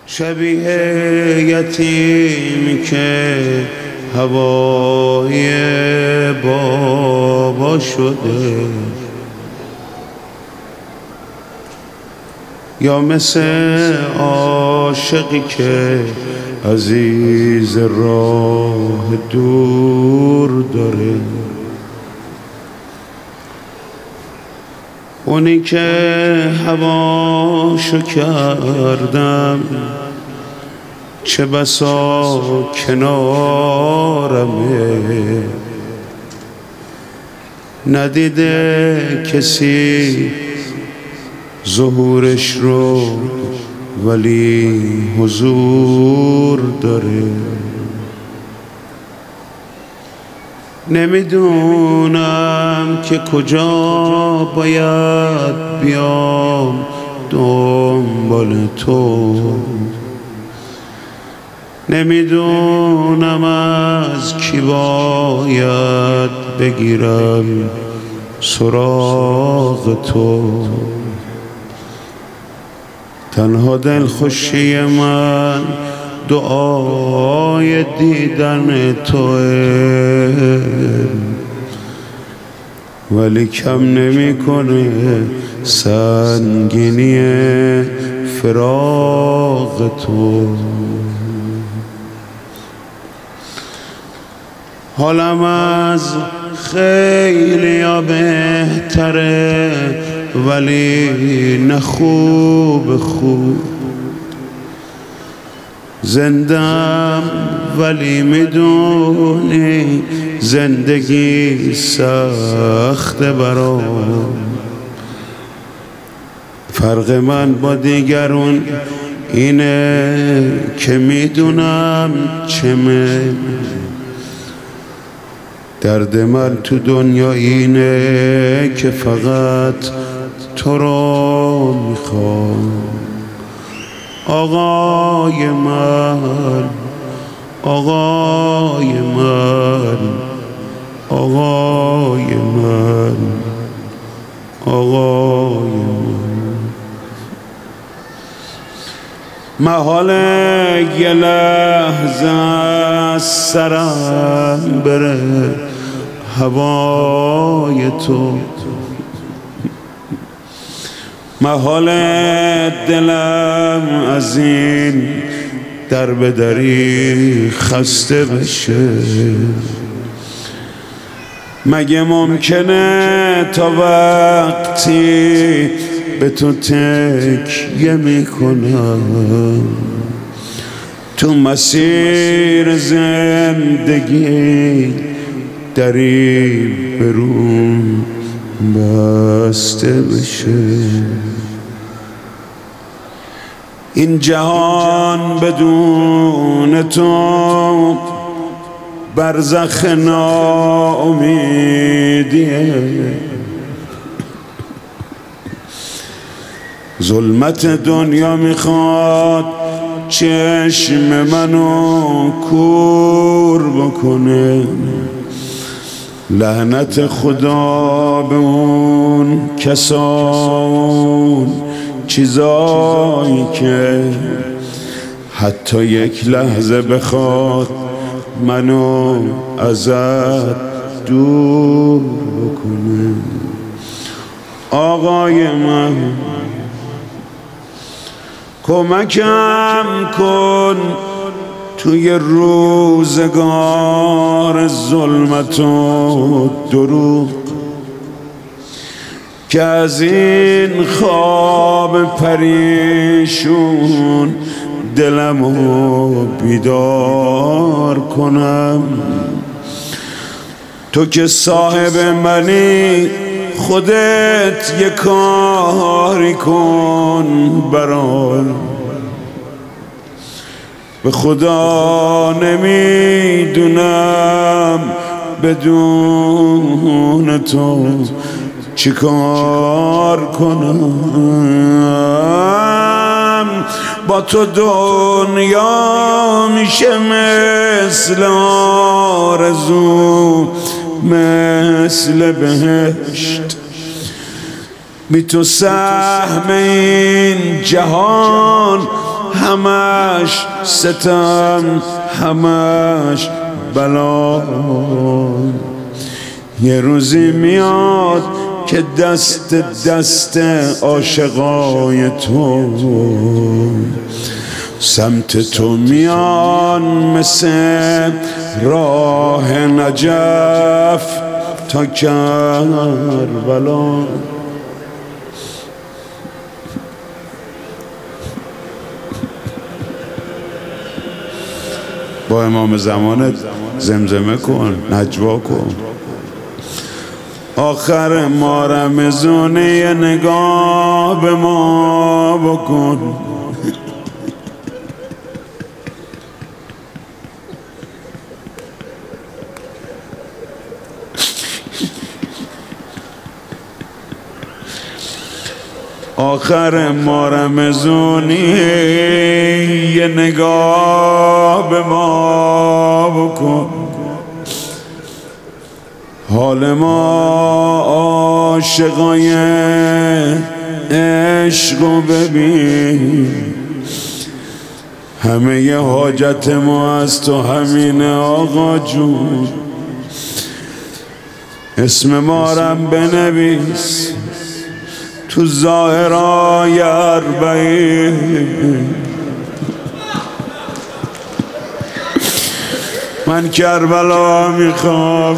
شبیه یتیم که هوای بابا شده، یا مثل عاشقی که عزیز راه دور داره، اونی که هواشو کردم چه بسا کنارمه، ندیده کسی ظهورش رو ولی حضور داره. نمیدونم که کجا باید بیام دنبال تو، نمیدونم از کی باید بگیرم سراغ تو. تنها دلخوشی من دعای دیدن توه، ولی کم نمیکنه سنگینی فراق تو. حالم از خیلیا بهتره، ولی نه خوب زندم، ولی میدونی زندگی سخته برام. فرق من با دیگرون اینه که میدونم چمه، درد من تو دنیا اینه که فقط تو رو میخوام. آقای من، آقای من، آقای من، آقای من. محاله یه لحظه از سرم بره هوای تو، محاله دلم از این در به دری خسته بشه. مگه ممکنه تا وقتی به تو تکیه میکنم تو مسیر زندگی دری بروم بسته بشه؟ این جهان بدون تو برزخ ناامیدیه، ظلمت دنیا میخواد چشم منو کور بکنه. لعنت خدا به اون کسان چیزایی که حتی یک لحظه بخواد منو ازت دور بکنه. آقای من کمکم کن توی روزگار ظلمت و دروغ که از این خواب پریشون دلمو بیدار کنم. تو که صاحب منی خودت یه کاری کن برام، به خدا نمیدونم بدون تو چی کار کنم. با تو دنیا میشه مثل آرزو، مثل بهشت. بی تو سهم این جهان همش ستم همش بلا. یه روزی میاد که دست دست عاشقای تو سمت تو میان مثل راه نجف تا کربلا. با امام زمانت زمزمه کن، نجوا کن. آخر ما رمضونه یه نگاه به ما بکن. آخر ما رمضونی یه نگاه به ما بکن. حال ما عاشقای عشقو ببین. همه ی حاجت ما از تو همینه آقا جون. اسم ما رم بنویس تو ظاهرای اربعین. من کربلا میخوام.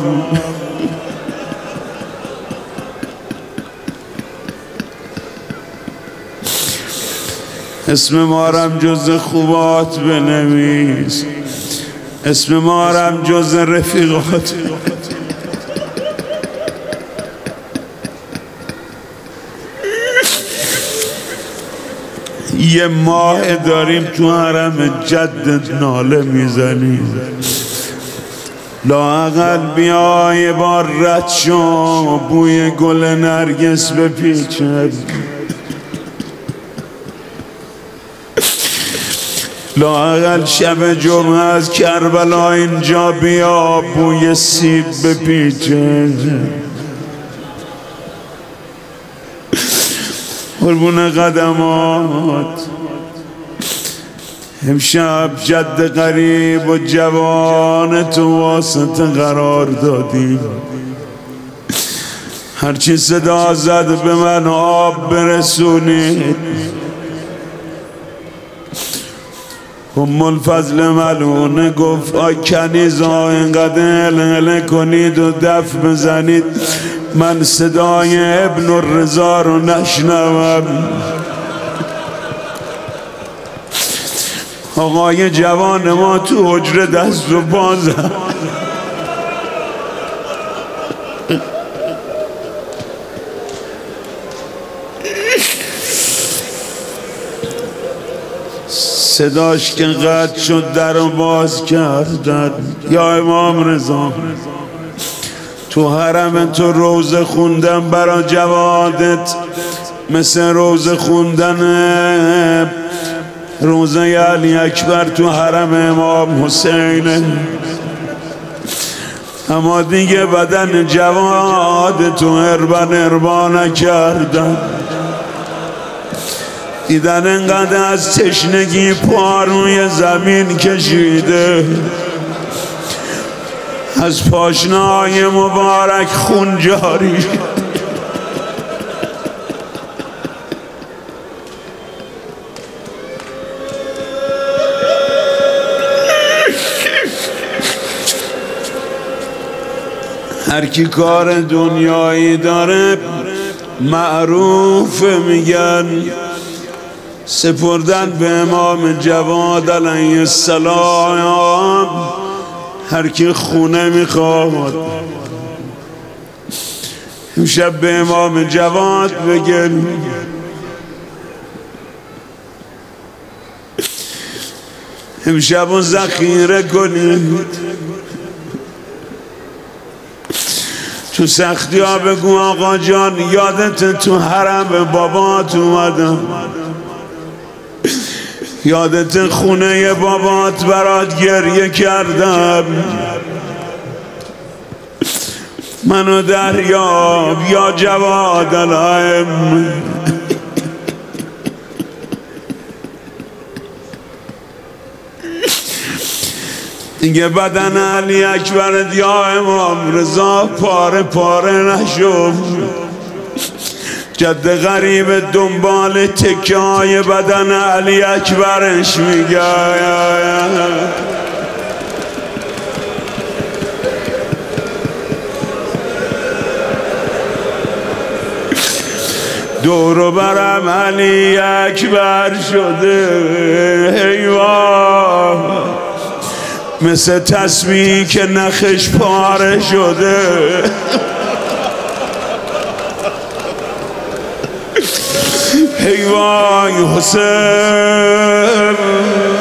اسم مارم جز خوبات بنویس. اسم مارم جز رفیقات. یه ماه داریم تو حرم جدت ناله میزنیم. لااقل بیا یه بار رد شو بوی گل نرگس بپیچد. لااقل شب جمعه از کربلا اینجا بیا بوی سیب بپیچد. قربون قدمات. امشب جد غریب و جوان تو واسطه قرار دادیم. هرچی صدا زد به من آب برسونید. الفضل ملونه گفت آی کنیزا اینقدر هله کنید و دف بزنید من صدای ابن الرضا رو نشنوم. آقای جوان ما تو حجره دست و بازم. صداش که قطع شد در رو باز کردن. یا امام رضا تو حرم تو روزه خوندن برا جوادت مثل روزه خوندن روزه علی اکبر تو حرم امام حسین. اما دیگه بدن جواد تو اربا نکردن. دیدن انقدر از تشنگی پا روی زمین کشیده. از پاشنه‌های مبارک خون جاری. هر کی کار دنیایی داره معروف میگن سپردن به امام جواد علیه السلام. هر کی خونه میخواد امشب به امام جواد بگن امشب رو ذخیره کنید. تو سختی ها بگو آقا جان یادت تو حرم بابات اومدم. یادت خونه بابات برات گریه کردم. منو دریاب یا جواد الائم. دیگه بدن علی اکبر یا امام رضا پاره پاره نشو. جد غریب دنبال تکه های بدن علی اکبرش میگه دورو برم علی اکبر شده حیوان، مثل تسبیحی که نخش پاره شده. حیوان حسین